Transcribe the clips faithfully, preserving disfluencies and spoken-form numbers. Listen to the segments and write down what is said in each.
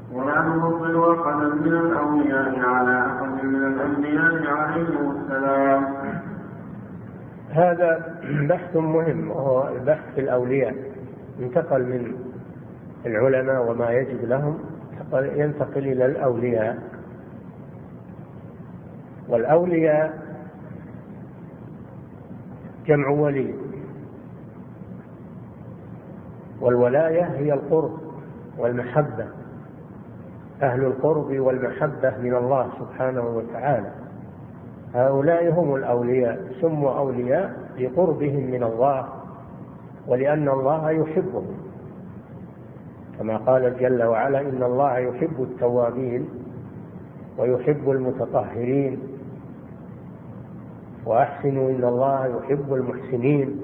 ولا نفضل أحدا من الأولياء على أحد من الأنبياء عليهم السلام. هذا بحث مهم، وهو البحث في الأولياء. انتقل من العلماء وما يجب لهم ينتقل إلى الأولياء. والأولياء جمع ولي، والولاية هي القرب والمحبة، أهل القرب والمحبة من الله سبحانه وتعالى. هؤلاء هم الأولياء، سموا أولياء لقربهم من الله ولأن الله يحبهم، كما قال جل وعلا: إن الله يحب التوابين ويحب المتطهرين وأحسنوا إن الله يحب المحسنين.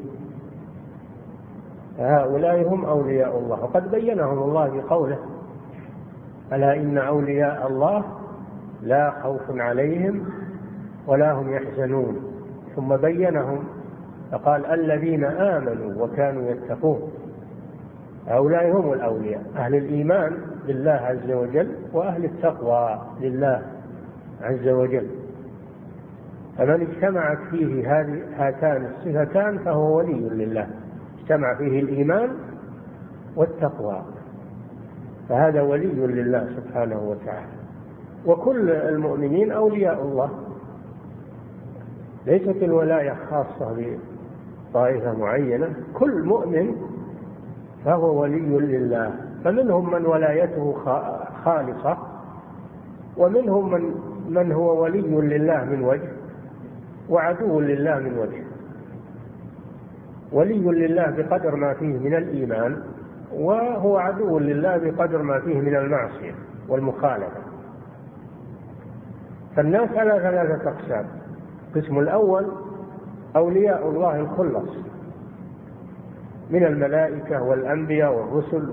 هؤلاء هم أولياء الله، وقد بينهم الله بقوله: ألا إن أولياء الله لا خوف عليهم ولا هم يحزنون. ثم بينهم فقال: الذين آمنوا وكانوا يتقون. هؤلاء هم الأولياء، أهل الإيمان بالله عز وجل وأهل التقوى لله عز وجل. فمن اجتمعت فيه هذه هاتان الصفتان فهو ولي لله، اجتمع فيه الإيمان والتقوى، فهذا ولي لله سبحانه وتعالى. وكل المؤمنين أولياء الله، ليست الولاية خاصة بطائفة معينة، كل مؤمن فهو ولي لله. فمنهم من ولايته خالصة، ومنهم من, من هو ولي لله من وجه وعدو لله من وجه. ولي لله بقدر ما فيه من الإيمان، وهو عدو لله بقدر ما فيه من المعصية والمخالفة. فالناس على ثلاثة أقسام: القسم الأول أولياء الله الخلص من الملائكة والأنبياء والرسل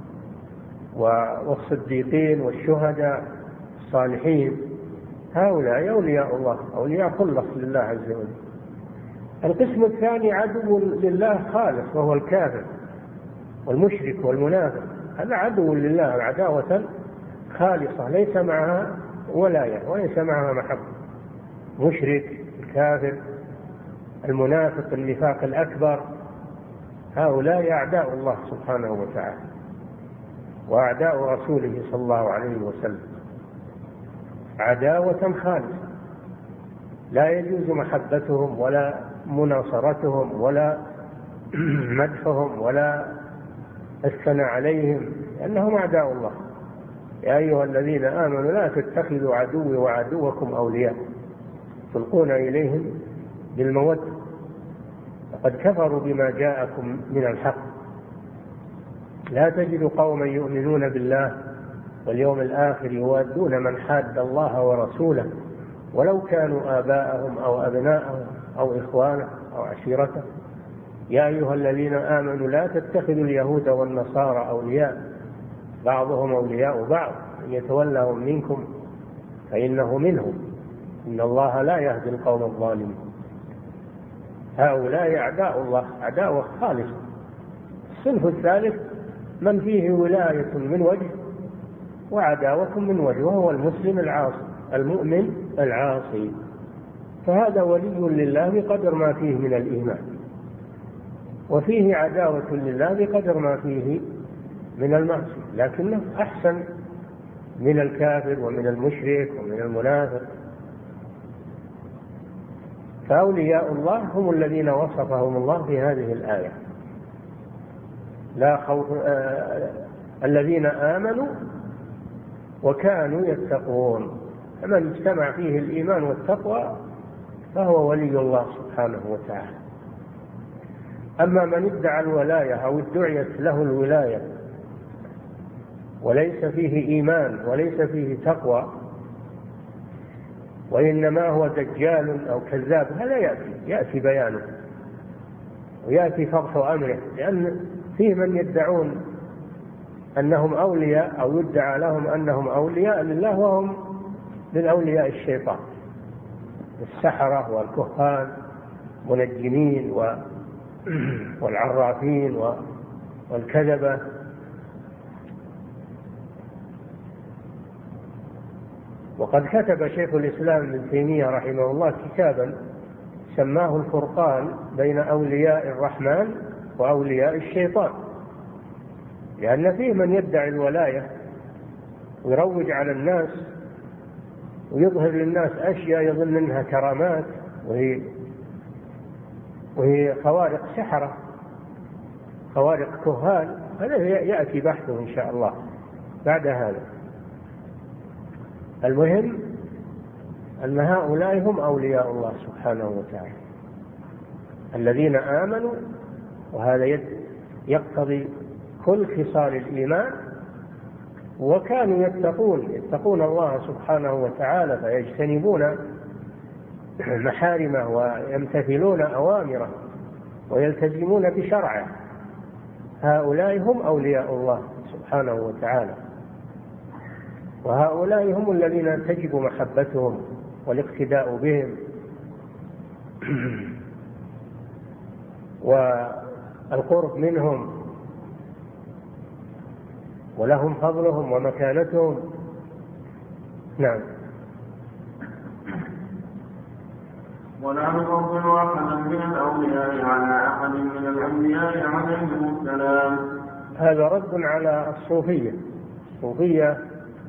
والصديقين والشهداء الصالحين، هؤلاء أولياء الله، أولياء خلص لله عز وجل. القسم الثاني عدو لله خالص، وهو الكافر والمشرك والمنافق، هذا عدو لله عداوة خالصة ليس معها ولاية وليس معها محبة. مشرك، الكافر، المنافق، النفاق الأكبر، هؤلاء أعداء الله سبحانه وتعالى وأعداء رسوله صلى الله عليه وسلم، عداوة خالصة لا يجوز محبتهم ولا مناصرتهم ولا مدحهم ولا الثناء عليهم، لأنهم أعداء الله. يا أيها الذين آمنوا لا تتخذوا عدوي وعدوكم أولياء تلقون إليهم بالمودة فقد كفروا بما جاءكم من الحق. لا تجد قوما يؤمنون بالله واليوم الآخر يوادون من حاد الله ورسوله ولو كانوا آباءهم أو أبناءهم أو إخوانهم أو عشيرتهم. يا أيها الذين آمنوا لا تتخذوا اليهود والنصارى أولياء بعضهم أولياء بعض من يتولهم منكم فإنه منهم إن الله لا يهدي القوم الظالمين. هؤلاء أعداء الله عداوة خالصة. الصنف الثالث من فيه ولاية من وجه وعداوة من وجه، وهو المسلم العاصي المؤمن العاصي، فهذا ولي لله بقدر ما فيه من الإيمان، وفيه عداوة لله بقدر ما فيه من المعصية، لكنه أحسن من الكافر ومن المشرك ومن المنافق. فأولياء الله هم الذين وصفهم الله في هذه الآية: لا خوف آه الذين آمنوا وكانوا يتقون. فمن اجتمع فيه الإيمان والتقوى فهو ولي الله سبحانه وتعالى. أما من ادعى الولاية أو ادعيت له الولاية وليس فيه إيمان وليس فيه تقوى وإنما هو دجال أو كذاب، هذا يأتي يأتي بيانه ويأتي فضح أمره، لأن فيه من يدعون أنهم أولياء أو يدعى لهم أنهم أولياء لله وهم من أولياء الشيطان، السحرة والكهان منجمين والعرافين والكذبة. وقد كتب شيخ الإسلام ابن تيمية رحمه الله كتابا سماه الفرقان بين أولياء الرحمن وأولياء الشيطان، لأن فيه من يدعي الولاية ويروج على الناس ويظهر للناس أشياء يظن أنها كرامات وهي, وهي خوارق سحرة، خوارق كهان. هذا يأتي بحثه إن شاء الله بعد هذا. المهم أن هؤلاء هم أولياء الله سبحانه وتعالى الذين آمنوا، وهذا يقتضي كل خصال الإيمان، وكانوا يتقون يتقون الله سبحانه وتعالى فيجتنبون محارمه ويمتثلون أوامره ويلتزمون بشرعه. هؤلاء هم أولياء الله سبحانه وتعالى، وهؤلاء هم الذين تجب محبتهم والاقتداء بهم والقرب منهم، ولهم فضلهم ومكانتهم. نعم. ولا نفضل أحدا من الأولياء على أحد من الأنبياء عليهم السلام. هذا رد على الصوفية. الصوفية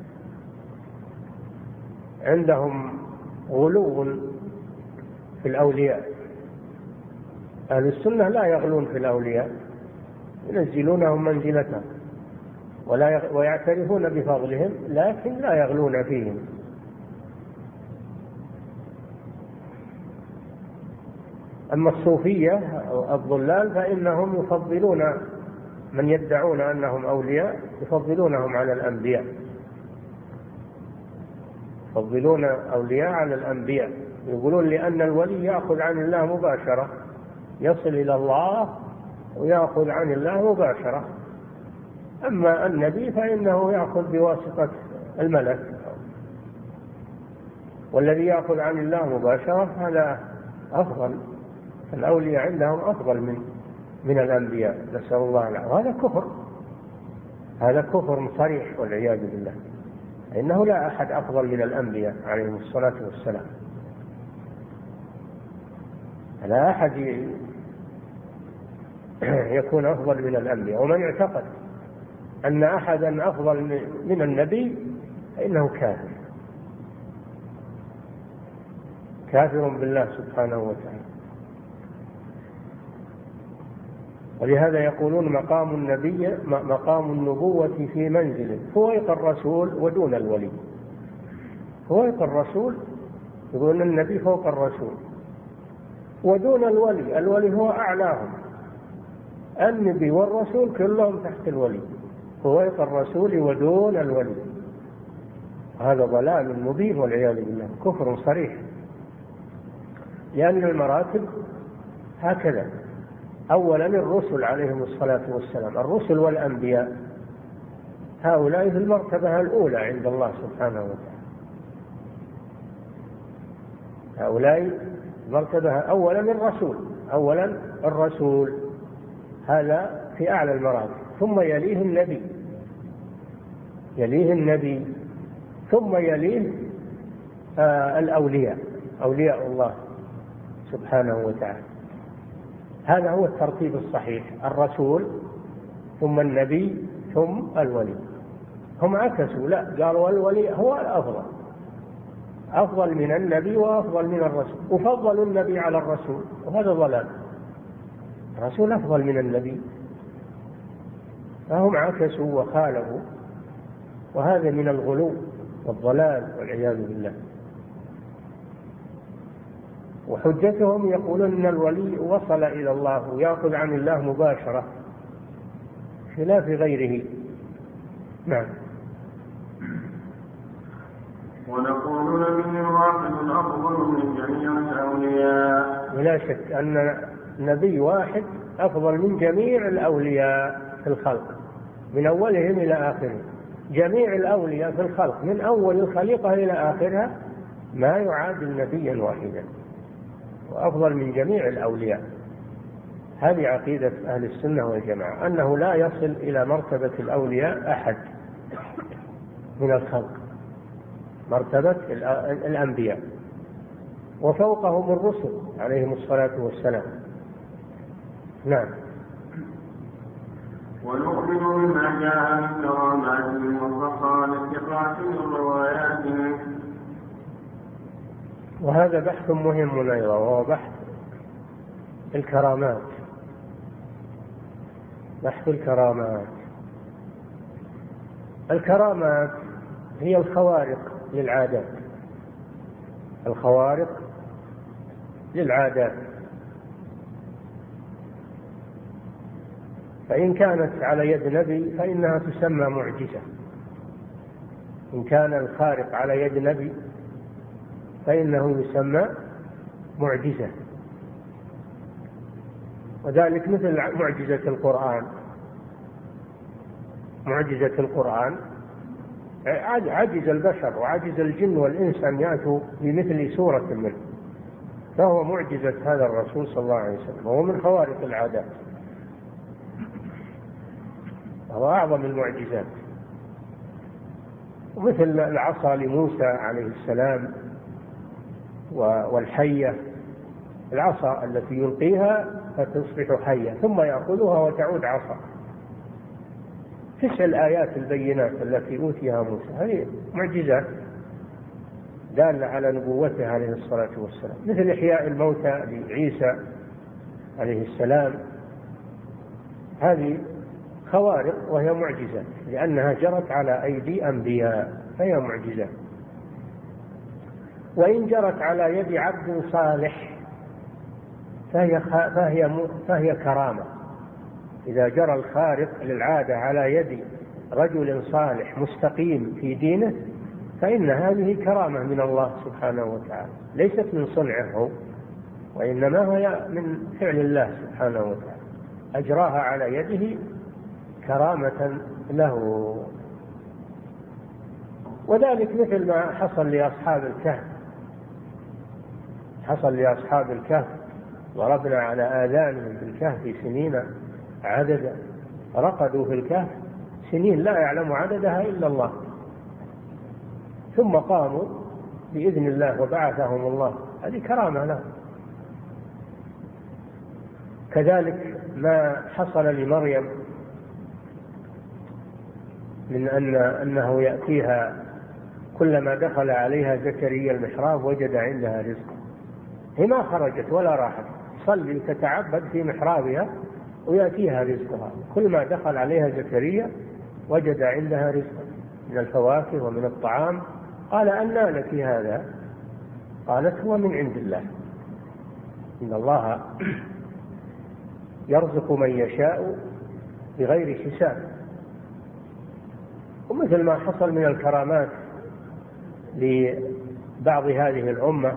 عندهم غلو في الأولياء. أهل السنة لا يغلون في الأولياء، ينزلونهم منزلتهم ولا ويعترفون بفضلهم، لكن لا يغلون فيهم. أما الصوفية الضلال فإنهم يفضلون من يدعون أنهم أولياء، يفضلونهم على الأنبياء، يفضلون أولياء على الأنبياء. يقولون لأن الولي يأخذ عن الله مباشرة، يصل إلى الله ويأخذ عن الله مباشرة، أما النبي فإنه يأخذ بواسطة الملك، والذي يأخذ عن الله مباشرة هذا أفضل. الأولياء عندهم أفضل من من الأنبياء، نسأل الله العافية. وهذا كفر، هذا كفر صريح والعياذ بالله. إنه لا أحد أفضل من الأنبياء عليهم الصلاة والسلام، لا أحد يكون أفضل من الأنبياء. ومن اعتقد أن أحدا أفضل من النبي فإنه كافر، كافر بالله سبحانه وتعالى. ولهذا يقولون مقام النبي مقام النبوة في منزله فوق الرسول ودون الولي. فوق الرسول، يقولون النبي فوق الرسول ودون الولي. الولي هو أعلاهم، النبي والرسول كلهم تحت الولي، فوق الرسول ودون الولي. هذا ضلال مبين والعياذ بالله، كفر صريح. لأن المراتب هكذا: أولا الرسل عليهم الصلاة والسلام، الرسل والأنبياء هؤلاء في المرتبة الأولى عند الله سبحانه وتعالى. هؤلاء مرتبة أولا الرسول، أولا الرسول هذا في أعلى المراتب، ثم يليه النبي، يليه النبي ثم يليه آه الأولياء، أولياء الله سبحانه وتعالى. هذا هو الترتيب الصحيح: الرسول ثم النبي ثم الولي. هم عكسوا، لا، قالوا الولي هو الأفضل، أفضل من النبي وأفضل من الرسول، وفضلوا النبي على الرسول، وهذا ضلال. الرسول أفضل من النبي، فهم عكسوا وخالفوا، وهذا من الغلو والضلال والعياذ بالله. وحجتهم يقولون أن الولي وصل إلى الله ويأخذ عن الله مباشرة خلاف غيره. نعم. ونقول نبي واحد أفضل من جميع الأولياء. ولا شك أن نبي واحد أفضل من جميع الأولياء في الخلق من أولهم إلى آخرهم. جميع الأولياء في الخلق من أول الخليقة إلى آخرها ما يعادل نبيا واحدا، وأفضل من جميع الأولياء. هذه عقيدة أهل السنة والجماعة، أنه لا يصل إلى مرتبة الأولياء أحد من الخلق. مرتبة الأنبياء، وفوقهم الرسل عليهم الصلاة والسلام. نعم. ونؤمن بما جاء من كراماتهم والرقى لاتقاء من رواياتهم. وهذا بحث مهم أيضا، وهو بحث الكرامات. بحث الكرامات. الكرامات هي الخوارق للعادات، الخوارق للعادات. فإن كانت على يد نبي فإنها تسمى معجزة، إن كان الخارق على يد نبي فإنه يسمى معجزة. وذلك مثل معجزة القرآن. معجزة القرآن عجز البشر وعجز الجن والإنس أن يأتوا بمثل سورة منه، فهو معجزة هذا الرسول صلى الله عليه وسلم، وهو من خوارق العادات، وهو أعظم المعجزات. ومثل العصا لموسى عليه السلام والحية، العصا التي يلقيها فتصبح حية ثم يأخذها وتعود عصا. تسع الآيات البينات التي أوتيها موسى هذه معجزات دالة على نبوته عليه الصلاة والسلام. مثل إحياء الموتى لعيسى عليه السلام، هذه خوارق وهي معجزات لأنها جرت على أيدي أنبياء فهي معجزات. وإن جرت على يد عبد صالح فهي, فهي, فهي كرامة. إذا جرى الخارق للعادة على يد رجل صالح مستقيم في دينه فإن هذه كرامة من الله سبحانه وتعالى، ليست من صنعه وإنما هي من فعل الله سبحانه وتعالى، أجراها على يده كرامة له. وذلك مثل ما حصل لأصحاب الكهف. حصل لأصحاب الكهف ضربنا على آذانهم في الكهف سنين عددا، رقدوا في الكهف سنين لا يعلم عددها إلا الله، ثم قاموا بإذن الله وبعثهم الله، هذه كرامة لهم. كذلك ما حصل لمريم من أن أنه يأتيها كلما دخل عليها زكريا المحراب وجد عندها رزقا، هي ما خرجت ولا راحت، تصلي تتعبد في محرابها ويأتيها رزقها، كل ما دخل عليها زكريا وجد عندها رزقا من الفواكه ومن الطعام. قال أنى لك هذا؟ قالت هو من عند الله، إن الله يرزق من يشاء بغير حساب. ومثل ما حصل من الكرامات لبعض هذه الأمة،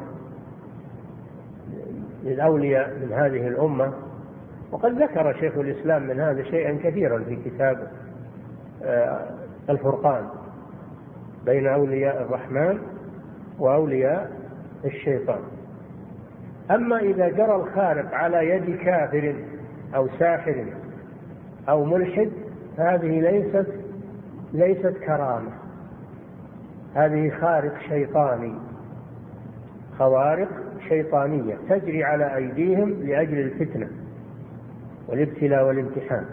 للأولياء من هذه الأمة، وقد ذكر شيخ الإسلام من هذا شيئا كثيرا في كتاب الفرقان بين أولياء الرحمن وأولياء الشيطان. أما إذا جرى الخارق على يد كافر أو ساحر أو ملحد فهذه ليست ليست كرامة، هذه خارق شيطاني، خوارق شيطانية تجري على أيديهم لأجل الفتنة والابتلاء والامتحان.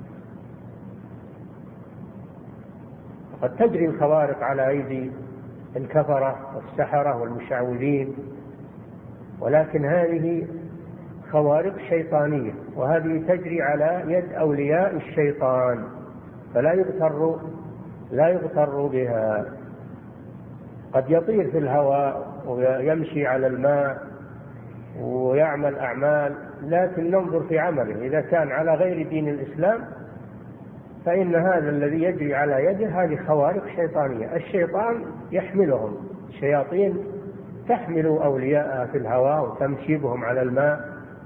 قد تجري الخوارق على أيدي الكفرة والسحرة والمشعوذين، ولكن هذه خوارق شيطانية، وهذه تجري على يد أولياء الشيطان، فلا يغتر لا يغتر بها. قد يطير في الهواء ويمشي على الماء ويعمل أعمال، لكن ننظر في عمله، إذا كان على غير دين الإسلام فإن هذا الذي يجري على يده هذه خوارق شيطانية. الشيطان يحملهم، الشياطين تحمل أولياءها في الهواء وتمشي بهم على الماء،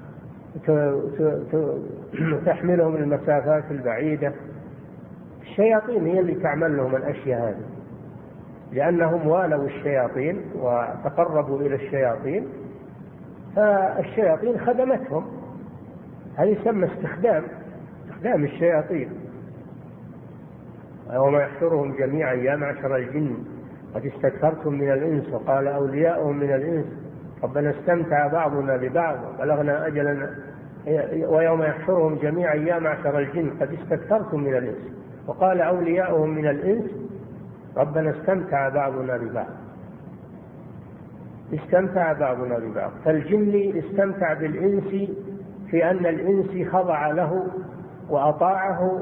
تحملهم المسافات البعيدة. الشياطين هي اللي تعمل لهم الأشياء هذه، لأنهم والوا الشياطين وتقربوا إلى الشياطين، فالشياطين خدمتهم. هذا يسمى استخدام استخدام الشياطين. وما يحشرهم جميعا يا معشر الجن قد استكثرتم من الإنس، وقال أولياؤهم من الإنس ربنا استمتع بعضنا ببعض بلغنا أجلا ويوم يحشرهم جميعا يا معشر الجن قد استكثرتم من الإنس، وقال أولياؤهم من الإنس ربنا استمتع بعضنا ببعض. استمتع بعضنا ببعض، فالجن استمتع بالإنس في أن الإنس خضع له وأطاعه،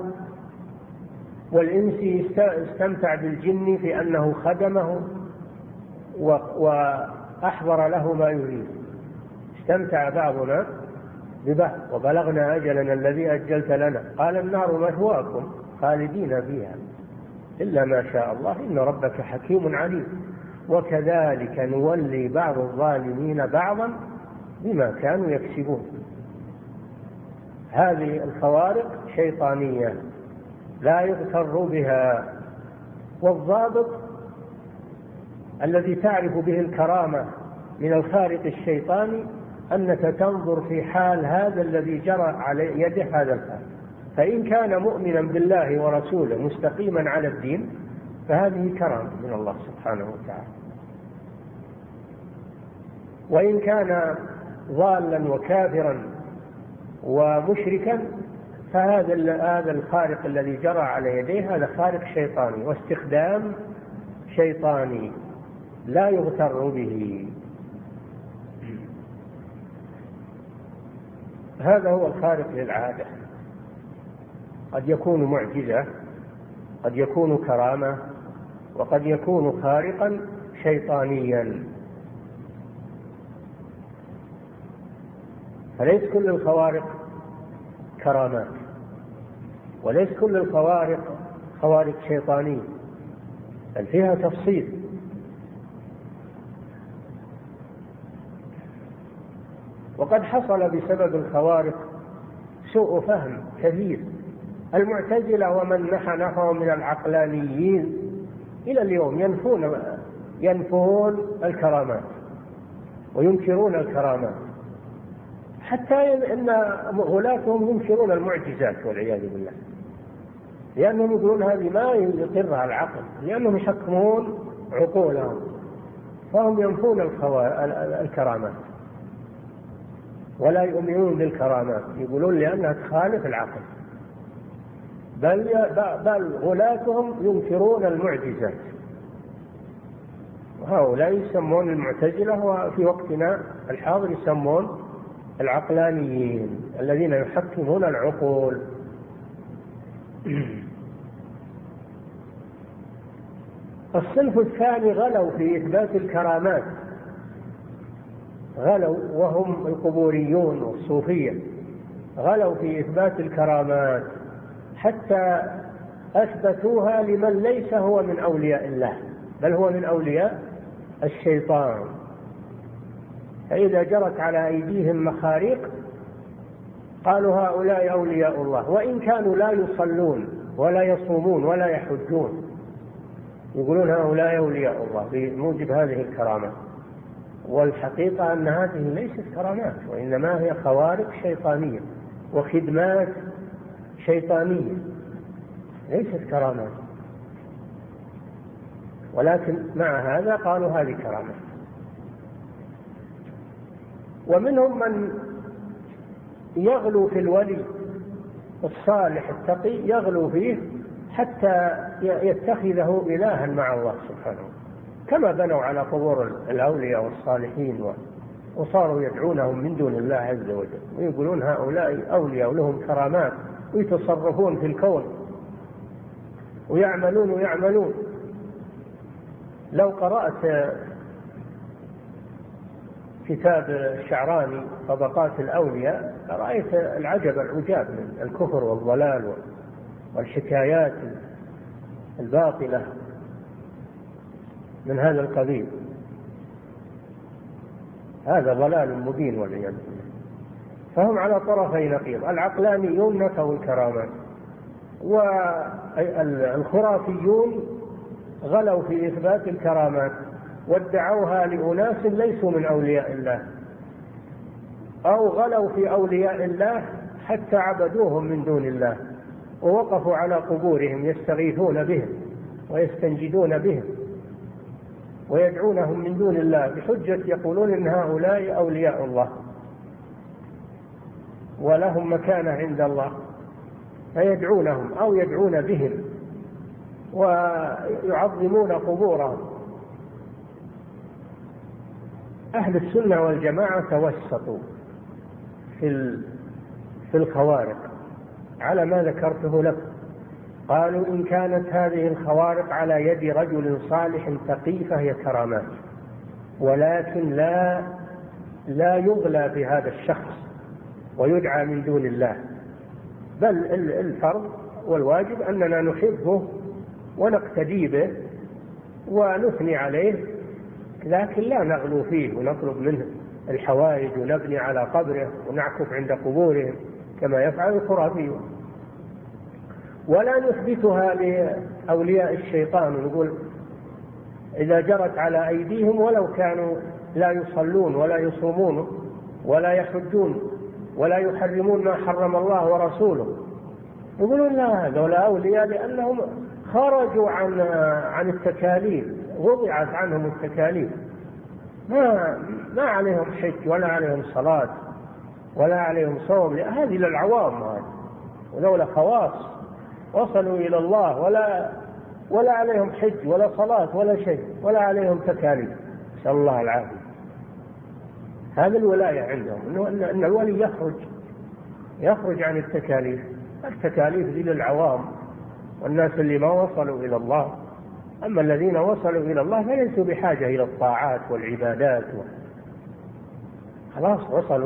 والإنس استمتع بالجن في أنه خدمه وأحضر له ما يريد. استمتع بعضنا ببعض وبلغنا أجلنا الذي أجلت لنا، قال النار مثواكم خالدين فيها إلا ما شاء الله إن ربك حكيم عليم وكذلك نولي بعض الظالمين بعضا بما كانوا يكسبون. هذه الخوارق شيطانية لا يغتر بها، والضابط الذي تعرف به الكرامة من الخارق الشيطاني أنك تنظر في حال هذا الذي جرى على يده هذا الخارق، فإن كان مؤمنا بالله ورسوله مستقيما على الدين فهذه كرامة من الله سبحانه وتعالى، وإن كان ضالا وكافرا ومشركا فهذا هذا الخارق الذي جرى على يديه هذا خارق شيطاني واستخدام شيطاني لا يغتر به. هذا هو الخارق للعادة، قد يكون معجزة، قد يكون كرامة، وقد يكون خارقا شيطانيا. فليس كل الخوارق كرامات، وليس كل الخوارق خوارق شيطانية، بل فيها تفصيل. وقد حصل بسبب الخوارق سوء فهم كثير. المعتزلة ومن نحى نحوهم من العقلانيين إلى اليوم ينفون ينفون الكرامات وينكرون الكرامات، حتى إن غلاتهم ينكرون المعجزات والعياذ بالله، لأنهم يقولون هذه ما يقرها العقل، لأنهم يحكمون عقولهم، فهم ينفون الكرامات ولا يؤمنون بالكرامات، يقولون لأنها تخالف العقل، بل بل غلاتهم ينكرون المعجزات. وهؤلاء يسمون المعتزلة، وفي وقتنا الحاضر يسمون العقلانيين الذين يحكمون العقول. الصنف الثاني غلوا في إثبات الكرامات، غلوا وهم القبوريون والصوفية، غلوا في إثبات الكرامات حتى أثبتوها لمن ليس هو من أولياء الله بل هو من أولياء الشيطان، فإذا جرت على أيديهم مخاريق قالوا هؤلاء أولياء الله، وإن كانوا لا يصلون ولا يصومون ولا يحجون يقولون هؤلاء أولياء الله بموجب هذه الكرامات، والحقيقة أن هذه ليست كرامات، وإنما هي خوارق شيطانية وخدمات شيطانية، ليست كرامات، ولكن مع هذا قالوا هذه كرامات. ومنهم من يغلو في الولي الصالح التقي، يغلو فيه حتى يتخذه إلها مع الله سبحانه، كما بنوا على قبور الأولياء والصالحين وصاروا يدعونهم من دون الله عز وجل، ويقولون هؤلاء أولياء ولهم كرامات ويتصرفون في الكون ويعملون ويعملون. لو قرأت كتاب الشعراني طبقات الأولياء رأيت العجب العجاب من الكفر والضلال والحكايات الباطلة من هذا القبيل. هذا ضلال مبين والعياذ بالله. فهم على طرفي نقيض، العقلانيون نفوا الكرامات، والخرافيون غلوا في إثبات الكرامات وادعوها لأناس ليسوا من أولياء الله، أو غلوا في أولياء الله حتى عبدوهم من دون الله ووقفوا على قبورهم يستغيثون بهم ويستنجدون بهم ويدعونهم من دون الله بحجة يقولون إن هؤلاء أولياء الله ولهم مكانة عند الله، فيدعونهم أو يدعون بهم ويعظمون قبورهم. أهل السنة والجماعة توسطوا في في الخوارق على ما ذكرته لك. قالوا إن كانت هذه الخوارق على يد رجل صالح تقي فهي كرامات، ولكن لا لا يغلى بهذا الشخص ويدعى من دون الله، بل الفرض والواجب أننا نحبه ونقتدي به ونثني عليه، لكن لا نغلو فيه ونطلب منه الحوائج ونبني على قبره ونعكف عند قبورهم كما يفعل الخرافيون. ولا نثبتها لأولياء الشيطان ونقول إذا جرت على أيديهم ولو كانوا لا يصلون ولا يصومون ولا يحجون ولا يحرمون ما حرم الله ورسوله، يقولون لا هذول أولياء لأنهم خرجوا عن عن التكاليف، وضعت عنهم التكاليف، ما ما عليهم حج ولا عليهم صلاة ولا عليهم صوم، هذه للعوام، هذه ولولا خواص وصلوا إلى الله ولا ولا عليهم حج ولا صلاة ولا شيء ولا عليهم تكاليف، نسأل الله العافية. هذا الولاية عندهم، إنه أن الولي يخرج يخرج عن التكاليف. التكاليف ذي للعوام والناس اللي ما وصلوا إلى الله، أما الذين وصلوا إلى الله فليسوا بحاجة إلى الطاعات والعبادات و... خلاص وصلوا،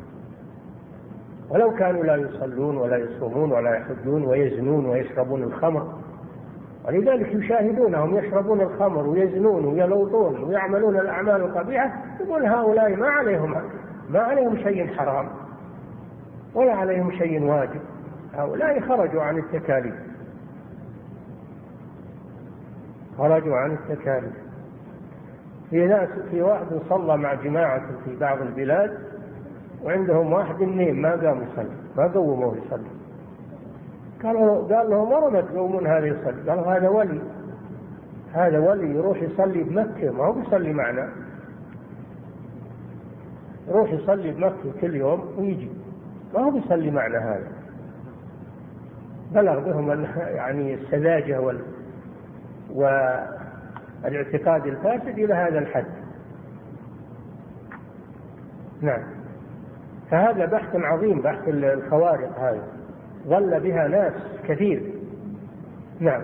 ولو كانوا لا يصلون ولا يصومون ولا يحجون ويزنون ويشربون الخمر، ولذلك يشاهدونهم يشربون الخمر ويزنون ويلوطون ويعملون الأعمال القبيحة، يقول هؤلاء ما عليهم ما عليهم شيء حرام ولا عليهم شيء واجب، هؤلاء خرجوا عن التكاليف خرجوا عن التكاليف. في ناس في واحد صلى مع جماعة في بعض البلاد وعندهم واحد اثنين ما قام يصلي، ما قوموه يصلي، قالوا قال لهم مرة ما تقومون هذا يصلي، قالوا هذا ولي، هذا ولي يروح يصلي بمكة ما هو بيصلي معنا، يروح يصلي بمكة كل يوم ويجي ما هو بيصلي معنا. هذا بلغ بهم يعني السذاجة وال والاعتقاد الفاسد إلى هذا الحد. نعم، فهذا بحث عظيم، بحث الخوارق هذا ظل بها ناس كثير. نعم.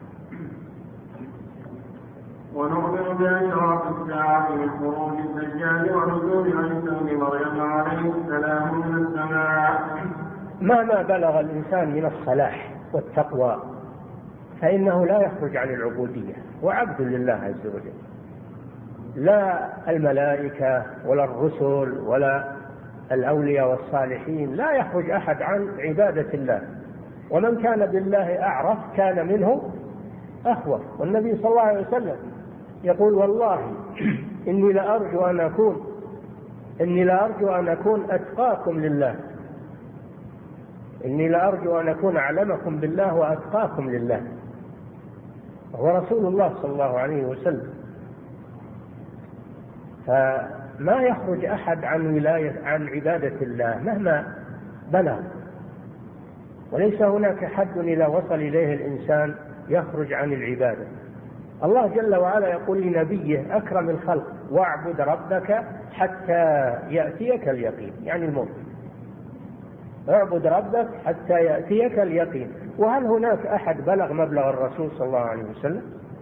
ونؤمن بأشراط الساعة من خروج الدجال ونزول عيسى بن مريم عليه السلام من السماء. مهما بلغ الإنسان من الصلاح والتقوى فإنه لا يخرج عن العبودية وعبد لله عز وجل، لا الملائكة ولا الرسل ولا الأولياء والصالحين، لا يخرج أحد عن عبادة الله، ومن كان بالله أعرف كان منه أخوف. والنبي صلى الله عليه وسلم يقول والله إني لأرجو أن أكون إني لأرجو أن أكون أتقاكم لله، إني لأرجو أن أكون أعلمكم بالله وأتقاكم لله، هو رسول الله صلى الله عليه وسلم. فما يخرج أحد عن ولاية عن عبادة الله مهما بلغ، وليس هناك حد إذا وصل إليه الإنسان يخرج عن العبادة. الله جل وعلا يقول لنبيه أكرم الخلق واعبد ربك حتى يأتيك اليقين، يعني الموت، اعبد ربك حتى يأتيك اليقين. وهل هناك أحد بلغ مبلغ الرسول صلى الله عليه وسلم؟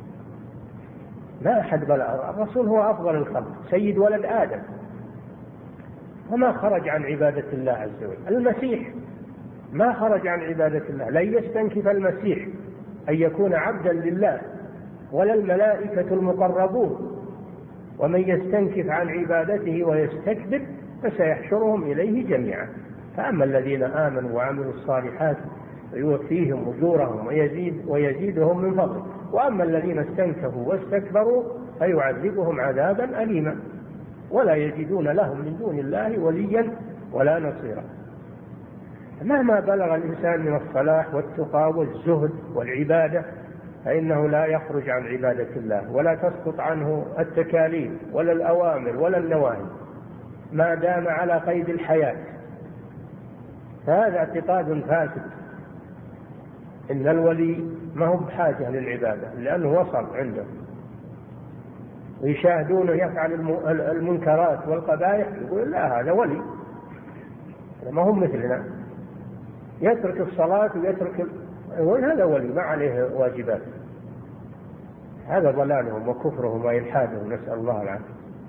ما أحد بلغ. الرسول هو أفضل الخلق، سيد ولد آدم، وما خرج عن عبادة الله عز وجل. المسيح ما خرج عن عبادة الله، لن يستنكف المسيح أن يكون عبدا لله ولا الملائكة المقربون، ومن يستنكف عن عبادته ويستكبر فسيحشرهم إليه جميعا. فأما الذين آمنوا وعملوا الصالحات فيوفيهم أجورهم ويزيد ويزيدهم من فضله، وأما الذين استنكفوا واستكبروا فيعذبهم عذابا أليما ولا يجدون لهم من دون الله وليا ولا نصيرا. مهما بلغ الإنسان من الصلاح والتقى والزهد والعبادة فإنه لا يخرج عن عبادة الله، ولا تسقط عنه التكاليف ولا الأوامر ولا النواهي ما دام على قيد الحياة. فهذا اعتقاد فاسد، إن الولي ما هو بحاجة للعبادة لأنه وصل عنده، ويشاهدونه يفعل المنكرات والقبائح يقول لا هذا ولي، ما هم مثلنا، يترك الصلاة ويترك يقول هذا ولي ما عليه واجبات. هذا ضلالهم وكفرهم وإلحادهم، نسأل الله العافية.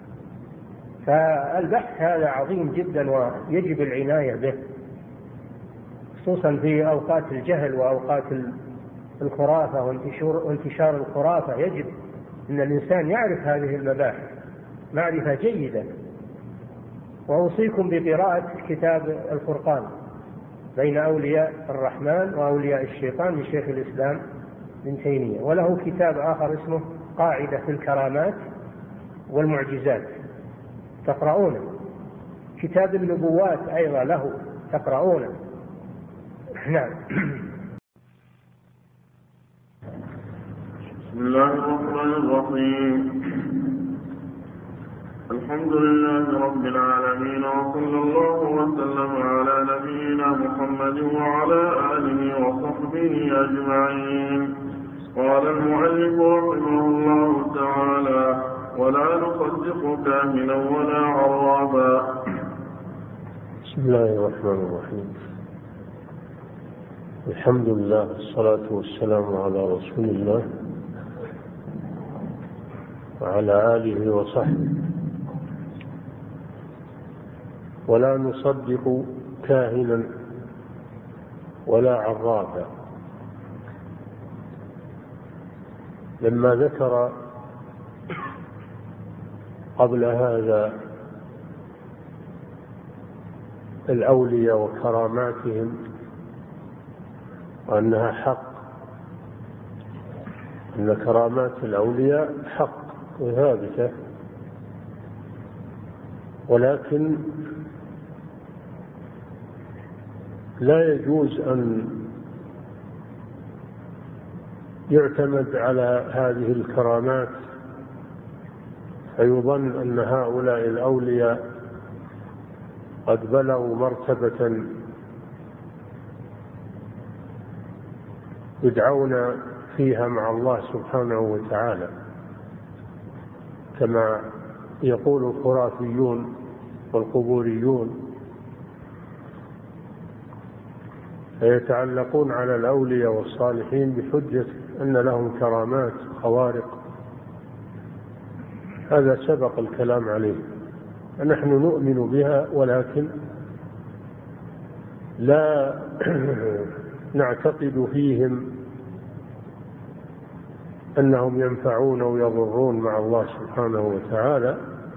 فالبحث هذا عظيم جدا ويجب العناية به، خصوصا في أوقات الجهل وأوقات الخرافة وانتشار الخرافة. يجب أن الإنسان يعرف هذه المباحث معرفة جيدة. وأوصيكم بقراءة كتاب الفرقان بين أولياء الرحمن وأولياء الشيطان لشيخ الإسلام ابن تيمية، وله كتاب آخر اسمه قاعدة في الكرامات والمعجزات تقرؤونه، كتاب النبوات أيضا له تقرؤونه. نعم. بسم الله الرحمن الرحيم. الحمد لله رب العالمين، وصلى الله وسلم على نبينا محمد وعلى آله وصحبه أجمعين. قال المؤلف رحمه الله تعالى: ولا نصدق كاهنا ولا عرابا. بسم الله الرحمن الرحيم. الحمد لله والصلاة والسلام على رسول الله وعلى آله وصحبه. ولا نصدق كاهنا ولا عرافا. لما ذكر قبل هذا الأولياء وكراماتهم وأنها حق، أن كرامات الأولياء حق وثابتة، ولكن لا يجوز أن يعتمد على هذه الكرامات فيظن أن هؤلاء الأولياء قد بلغوا مرتبة يدعون فيها مع الله سبحانه وتعالى، كما يقول الخرافيون والقبوريون، فيتعلقون على الأولياء والصالحين بحجة أن لهم كرامات خوارق. هذا سبق الكلام عليه. نحن نؤمن بها، ولكن لا نعتقد فيهم أنهم ينفعون ويضرون مع الله سبحانه وتعالى،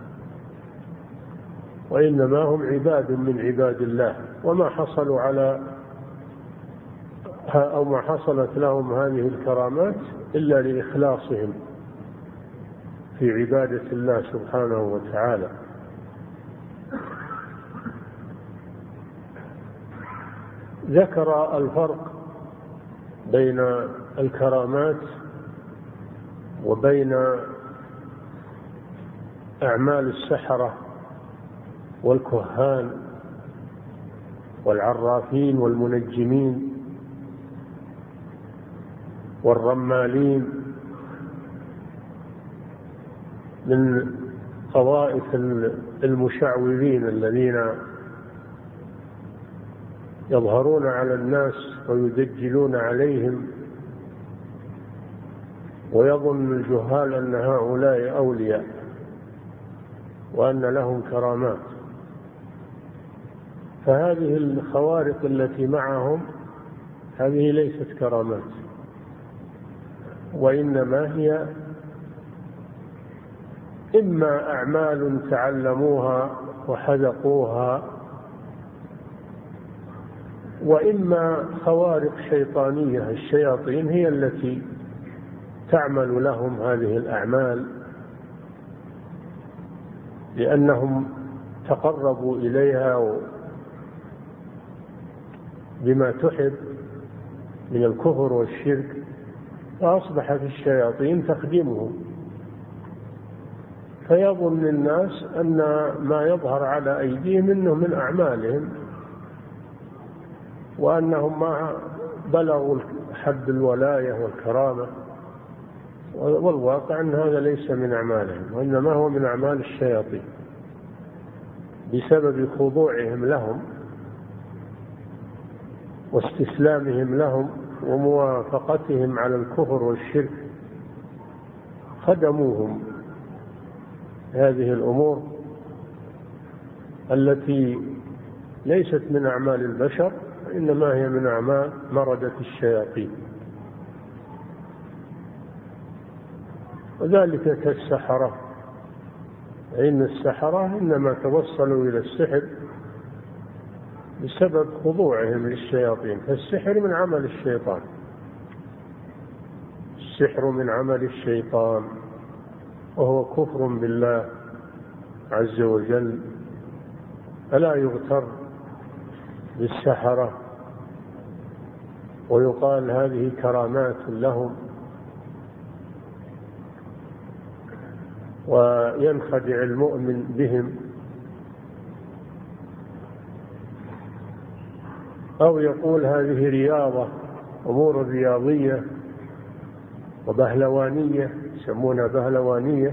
وإنما هم عباد من عباد الله، وما حصلوا على أو ما حصلت لهم هذه الكرامات إلا لإخلاصهم في عبادة الله سبحانه وتعالى. ذكر الفرق بين الكرامات وبين أعمال السحرة والكهان والعرافين والمنجمين والرمالين من طوائف المشعوذين الذين يظهرون على الناس ويدجلون عليهم، ويظن الجهال أن هؤلاء أولياء وأن لهم كرامات. فهذه الخوارق التي معهم هذه ليست كرامات، وإنما هي إما أعمال تعلموها وحذقوها، وإما خوارق شيطانية، الشياطين هي التي تعمل لهم هذه الأعمال لأنهم تقربوا إليها بما تحب من الكفر والشرك، فأصبحت الشياطين تخدمهم، فيظن الناس أن ما يظهر على أيديهم إنه من أعمالهم، وأنهم ما بلغوا حد الولاية والكرامة، والواقع أن هذا ليس من أعمالهم، وإنما هو من أعمال الشياطين بسبب خضوعهم لهم واستسلامهم لهم وموافقتهم على الكفر والشرك. خدموهم هذه الأمور التي ليست من أعمال البشر، إنما هي من أعمال مردة الشياطين. وذلك كالسحرة، إن السحرة إنما توصلوا إلى السحر بسبب خضوعهم للشياطين، فالسحر من عمل الشيطان، السحر من عمل الشيطان، وهو كفر بالله عز وجل. فلا يغتر بالسحرة ويقال هذه كرامات لهم، وينخدع المؤمن بهم، أو يقول هذه رياضة، أمور رياضية وبهلوانية، يسمونها بهلوانية،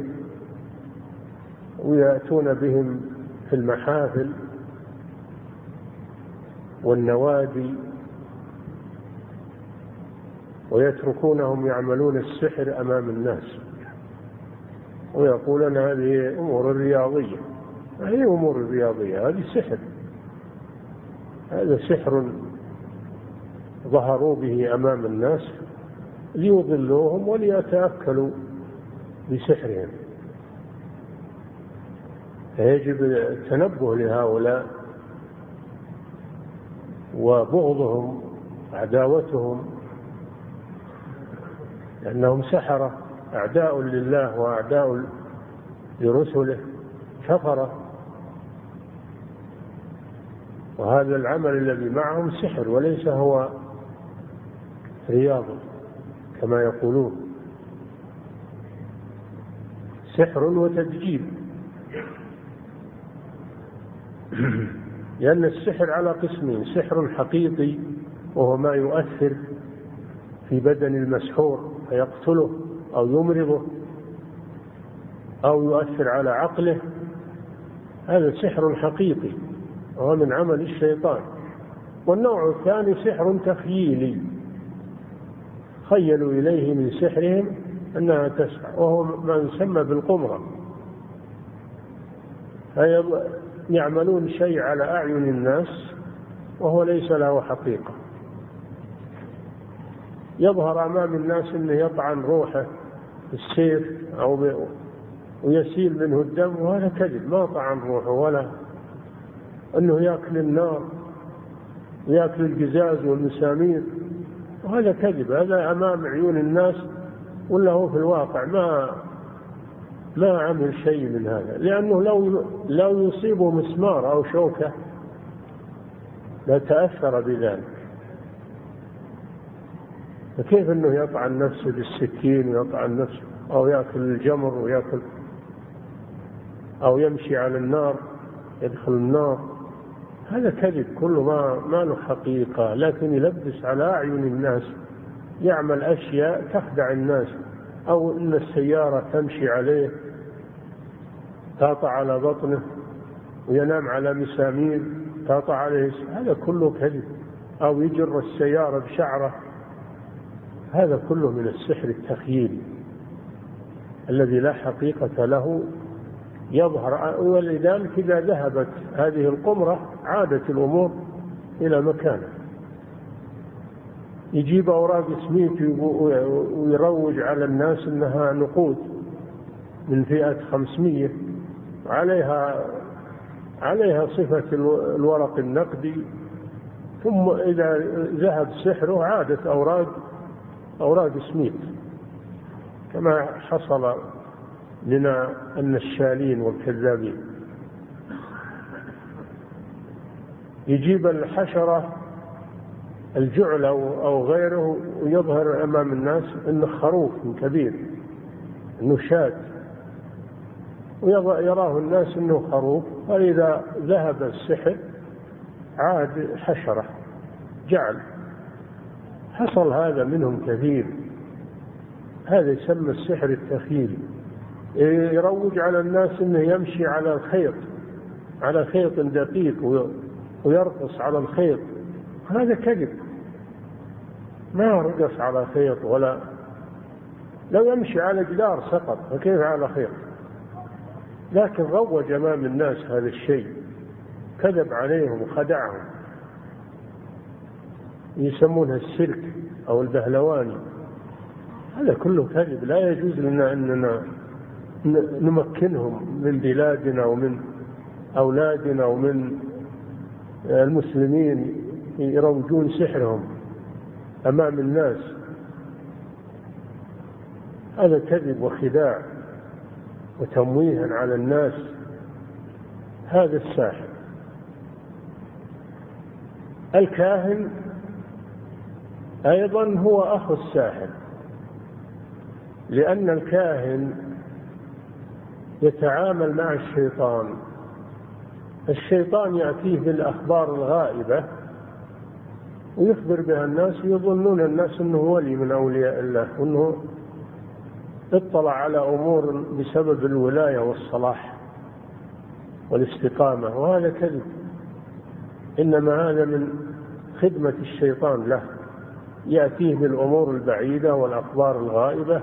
ويأتون بهم في المحافل والنوادي ويتركونهم يعملون السحر أمام الناس، ويقولون هذه أمور رياضية. هذه أمور رياضية، هذه سحر، هذا سحر ظهروا به أمام الناس ليضلوهم وليتأكلوا بسحرهم. فيجب التنبه لهؤلاء وبغضهم، عداوتهم، لأنهم سحرة، أعداء لله وأعداء لرسله، كفرة، وهذا العمل الذي معهم سحر وليس هو رياضة كما يقولون، سحر وتدجيل. لأن السحر على قسمين: سحر حقيقي وهو ما يؤثر في بدن المسحور فيقتله أو يمرضه أو يؤثر على عقله، هذا سحر حقيقي وهو من عمل الشيطان. والنوع الثاني سحر تخييلي، خيلوا إليه من سحرهم أنها تسحر، وهو ما يسمى بالقمرة، يعملون شيء على أعين الناس وهو ليس له حقيقة، يظهر أمام الناس أنه يطعن روحه السيف أو ويسيل منه الدم، وهذا كذب، ما طعن روحه، ولا أنه يأكل النار ويأكل القزاز والمسامير، وهذا كذب، هذا أمام عيون الناس، ولا هو في الواقع ما ما عمل شيء من هذا، لأنه لو لو يصيبه مسمار أو شوكة لا تأثر بذلك. فكيف أنه يطعن نفسه بالسكين ويطعن نفسه، أو يأكل الجمر ويأكل، أو يمشي على النار يدخل النار؟ هذا كذب كله، ما ما له حقيقة، لكن يلبس على أعين الناس، يعمل أشياء تخدع الناس، أو إن السيارة تمشي عليه تقطع على بطنه وينام على مسامير تقطع عليه، هذا كله كذب، أو يجر السيارة بشعره، هذا كله من السحر التخييلي الذي لا حقيقة له يظهر. ولذلك إذا ذهبت هذه القمرة عادت الأمور إلى مكانه، يجيب أوراق سميت ويروج على الناس أنها نقود من فئة خمسمية عليها عليها صفة الورق النقدي، ثم إذا ذهب سحره عادت أوراق أوراق سميت، كما حصل لنا النشالين والكذابين. يجيب الحشرة الجعل أو غيره ويظهر أمام الناس أنه خروف كبير، أنه شاة، ويراه الناس أنه خروف، فإذا ذهب السحر عاد حشرة جعل. حصل هذا منهم كثير. هذا يسمى السحر التخيلي. يروج على الناس أنه يمشي على الخيط، على خيط دقيق ويرقص على الخيط. هذا كذب، ما رقص على خيط، ولا لو يمشي على جدار سقط، فكيف على خيط؟ لكن روج أمام الناس هذا الشيء، كذب عليهم وخدعهم. يسمونها السلك أو البهلواني. هذا كله كذب. لا يجوز لنا أننا نمكنهم من بلادنا ومن أولادنا ومن المسلمين يروجون سحرهم أمام الناس. هذا كذب وخداع وتمويه على الناس. هذا الساحر. الكاهن أيضا هو أخو الساحر، لأن الكاهن يتعامل مع الشيطان. الشيطان يأتيه بالأخبار الغائبة ويخبر بها الناس، ويظنون الناس أنه ولي من أولياء الله، وأنه اطلع على أمور بسبب الولاية والصلاح والاستقامة، وهذا كذب. إنما هذا من خدمة الشيطان له، يأتيه بالأمور البعيدة والأخبار الغائبة،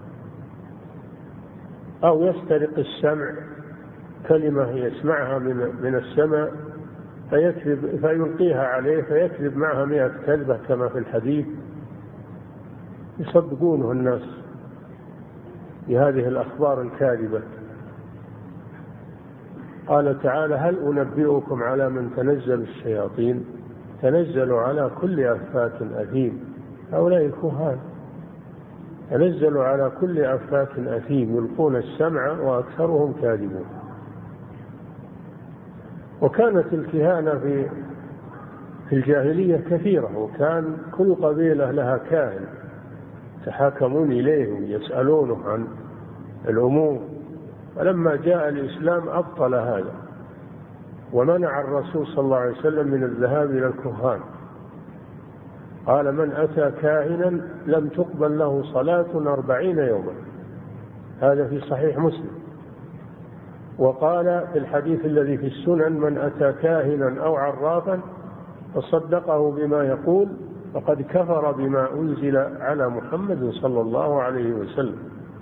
أو يسترق السمع، كلمة يسمعها من من السماء فيكذب فيلقيها عليه فيكذب معها مئة كذبة كما في الحديث، يصدقونه الناس بهذه الأخبار الكاذبة. قال تعالى: هل أنبئكم على من تنزل الشياطين؟ تنزل على كل أفاك أثيم. هؤلاء الكهان تنزلوا على كل أفاك أثيم يلقون السمع وأكثرهم كاذبون. وكانت الكهانة في في الجاهلية كثيرة، وكان كل قبيلة لها كاهن يتحاكمون إليه ويسألونه عن الأمور. ولما جاء الإسلام أبطل هذا، ومنع الرسول صلى الله عليه وسلم من الذهاب إلى الكهان. قال: من أتى كاهنا لم تقبل له صلاة أربعين يوما. هذا في صحيح مسلم. وقال في الحديث الذي في السنن: من أتى كاهنا أو عرافا فصدقه بما يقول فقد كفر بما أنزل على محمد صلى الله عليه وسلم.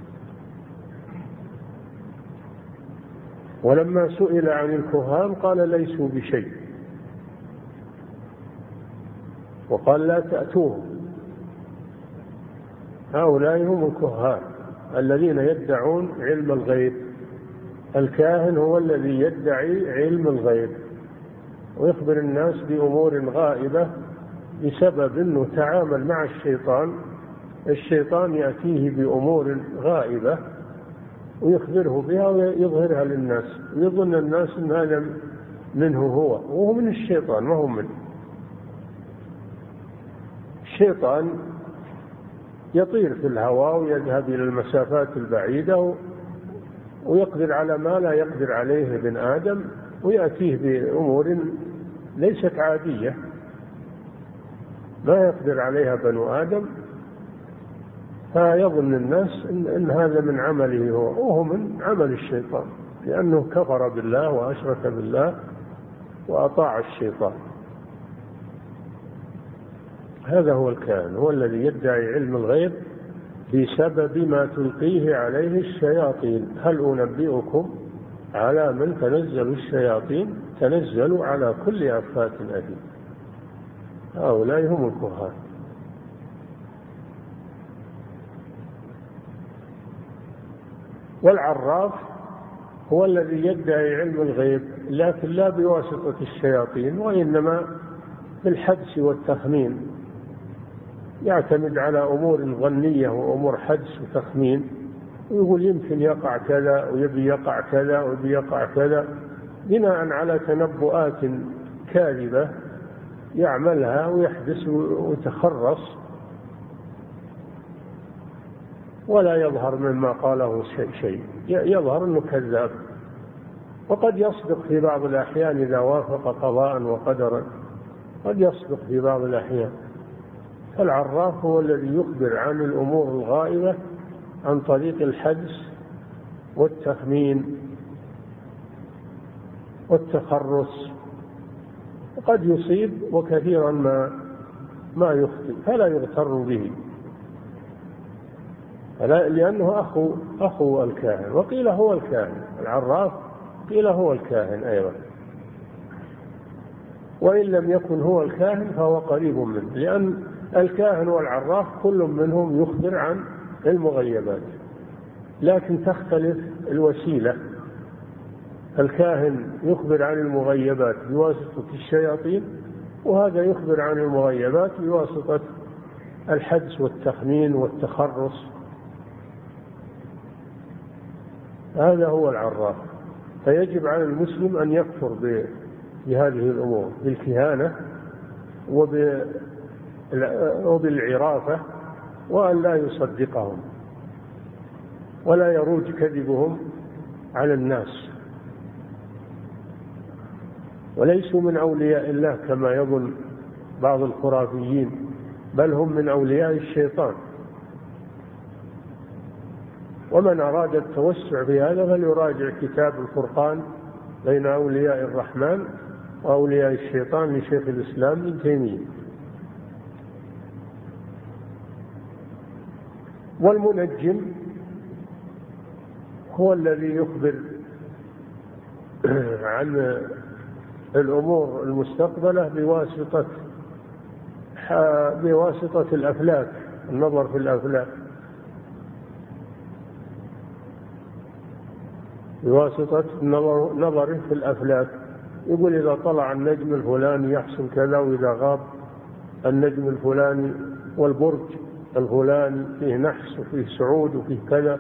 ولما سئل عن الكهان قال: ليسوا بشيء، وقال: لا تأتوهم. هؤلاء هم الكهان الذين يدعون علم الغيب. الكاهن هو الذي يدعي علم الغيب ويخبر الناس بأمور غائبة بسبب أنه تعامل مع الشيطان. الشيطان يأتيه بأمور غائبة ويخبره بها ويظهرها للناس، ويظن الناس أن هذا منه هو، وهو من الشيطان ما هو منه. الشيطان يطير في الهواء ويذهب إلى المسافات البعيدة ويقدر على ما لا يقدر عليه ابن آدم، ويأتيه بأمور ليست عادية لا يقدر عليها بنو آدم، فيظن الناس إن, إن هذا من عمله هو، وهو من عمل الشيطان، لأنه كفر بالله وأشرك بالله وأطاع الشيطان. هذا هو الكاهن، هو الذي يدعي علم الغيب بسبب ما تلقيه عليه الشياطين. هل أنبئكم على من تنزل الشياطين؟ تنزل على كل أفاك أثيم. هؤلاء هم الكهان. والعراف هو الذي يدعي علم الغيب، لكن لا بواسطة الشياطين، وإنما بالحدس والتخمين. يعتمد على أمور ظنية وأمور حدس وتخمين، ويقول يمكن يقع كذا ويبي يقع كذا ويبي يقع كذا، بناء على تنبؤات كاذبة يعملها ويحدث ويتخرص ولا يظهر مما قاله شيء، يظهر أنه كذاب. وقد يصدق في بعض الأحيان إذا وافق قضاء وقدرا، قد يصدق في بعض الأحيان. فالعراف هو الذي يخبر عن الأمور الغائبة عن طريق الحدس والتخمين والتخرص، وقد يصيب وكثيرا ما ما يخطئ، فلا يغتر به، لأنه أخو أخو الكاهن. وقيل هو الكاهن، العراف قيل هو الكاهن أيضا، وإن لم يكن هو الكاهن فهو قريب منه، لأن الكاهن والعراف كل منهم يخبر عن المغيبات، لكن تختلف الوسيلة. الكاهن يخبر عن المغيبات بواسطة الشياطين، وهذا يخبر عن المغيبات بواسطة الحدس والتخمين والتخرص. هذا هو العراف. فيجب على المسلم أن يكفر بهذه الأمور، بالكهانة وبالعرافة، وأن لا يصدقهم ولا يروج كذبهم على الناس. وليسوا من أولياء الله كما يظن بعض الخرافيين، بل هم من أولياء الشيطان. ومن أراد التوسع في هذا فليراجع كتاب الفرقان بين أولياء الرحمن وأولياء الشيطان لشيخ الإسلام ابن تيمية. والمنجم هو الذي يخبر عن الأمور المستقبلة بواسطة بواسطة الأفلاك، النظر في الأفلاك، بواسطة نظره في الأفلاك. يقول إذا طلع النجم الفلاني يحصل كذا، وإذا غاب النجم الفلاني والبرج الفلاني فيه نحس وفيه صعود وفيه كذا،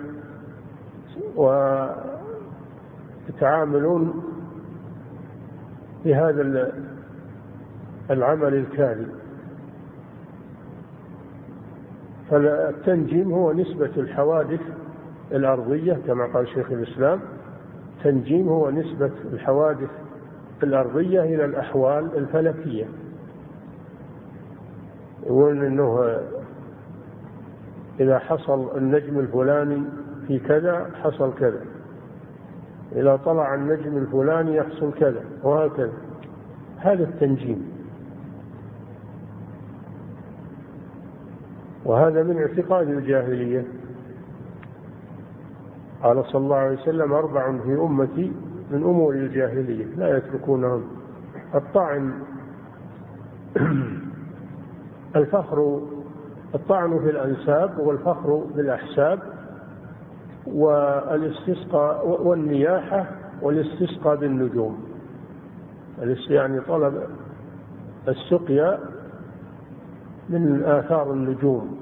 ويتعاملون بهذا العمل الكاذب. فالتنجيم هو نسبة الحوادث الأرضية كما قال شيخ الإسلام، التنجيم هو نسبة الحوادث الأرضية إلى الأحوال الفلكية. يقول إنه إذا حصل النجم الفلاني في كذا حصل كذا، إذا طلع النجم الفلاني يحصل كذا، وهكذا. هذا التنجيم، وهذا من اعتقاد الجاهلية. قال صلى الله عليه وسلم أربع في أمتي من أمور الجاهلية لا يتركونهم: الطعن الفخر الطعن في الأنساب، والفخر بالأحساب، والاستسقاء والنياحة، والاستسقاء بالنجوم، يعني طلب السقيا من آثار النجوم.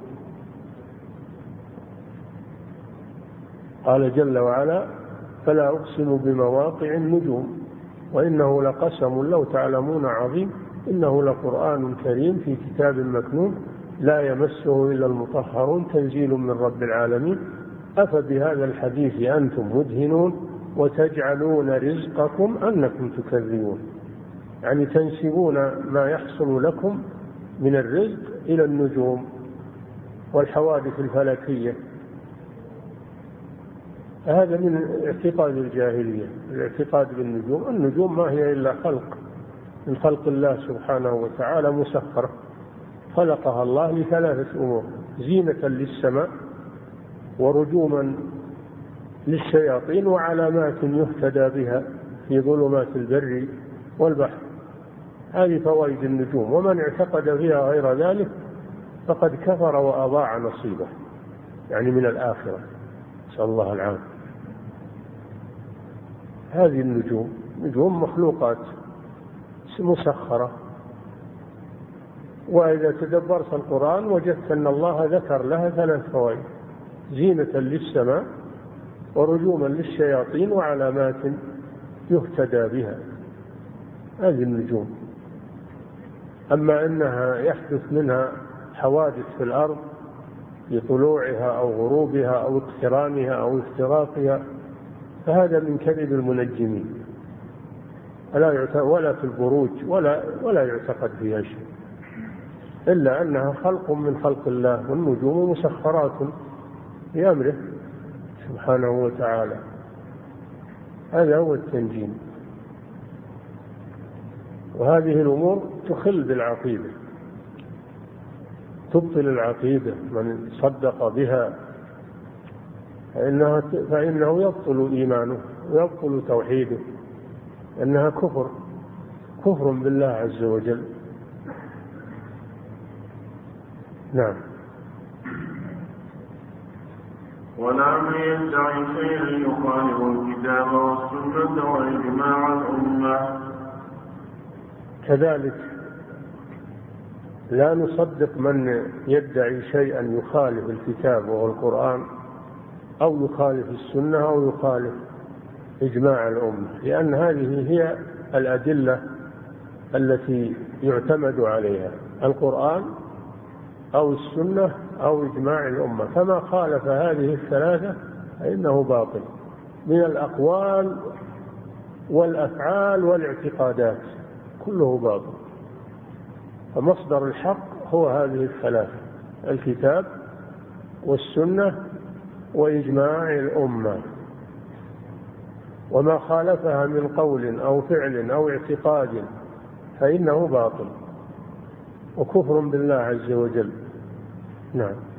قال جل وعلا: فلا أقسم بمواقع النجوم وإنه لقسم لو تعلمون عظيم إنه لقرآن كريم في كتاب مكنون لا يمسه إلا المطهرون تنزيل من رب العالمين أفبهذا الحديث أنتم مدهنون وتجعلون رزقكم أنكم تكذبون. يعني تنسبون ما يحصل لكم من الرزق إلى النجوم والحوادث الفلكية. هذا من اعتقاد الجاهلية، الاعتقاد بالنجوم. النجوم ما هي إلا خلق من خلق الله سبحانه وتعالى مسخرة، خلقها الله لثلاثة أمور: زينة للسماء، ورجوما للشياطين، وعلامات يهتدى بها في ظلمات البر والبحر. هذه فوائد النجوم، ومن اعتقد فيها غير ذلك فقد كفر وأضاع نصيبه، يعني من الآخرة، نسأل الله العافية. هذه النجوم نجوم مخلوقات مسخرة، وإذا تدبرت القرآن وجدت أن الله ذكر لها ثلاث فوائد: زينة للسماء، ورجوما للشياطين، وعلامات يهتدى بها. هذه النجوم. أما أنها يحدث منها حوادث في الأرض لطلوعها أو غروبها أو اقترانها أو افتراقها فهذا من كذب المنجمين، ولا في البروج ولا ولا يعتقد فيها شيء، إلا أنها خلق من خلق الله، والنجوم مسخرات بأمره سبحانه وتعالى. هذا هو التنجيم. وهذه الأمور تخل بالعقيدة، تبطل العقيدة. من صدق بها فإنها فإنه يبطل إيمانه ويبطل توحيده، إنها كفر كفر بالله عز وجل. نعم. ولا من يدعي شيئا يخالف الكتاب والسنة وإجماع الأمة. كذلك لا نصدق من يدعي شيئا يخالف الكتاب وهو القرآن، أو يخالف السنة، أو يخالف إجماع الأمة، لأن هذه هي الأدلة التي يعتمد عليها، القرآن أو السنة أو إجماع الأمة. فما خالف هذه الثلاثة فإنه باطل من الأقوال والأفعال والاعتقادات، كله باطل. فمصدر الحق هو هذه الثلاثة: الكتاب والسنة وإجماع الأمة. وما خالفها من قول أو فعل أو اعتقاد فإنه باطل وكفر بالله عز وجل. نعم.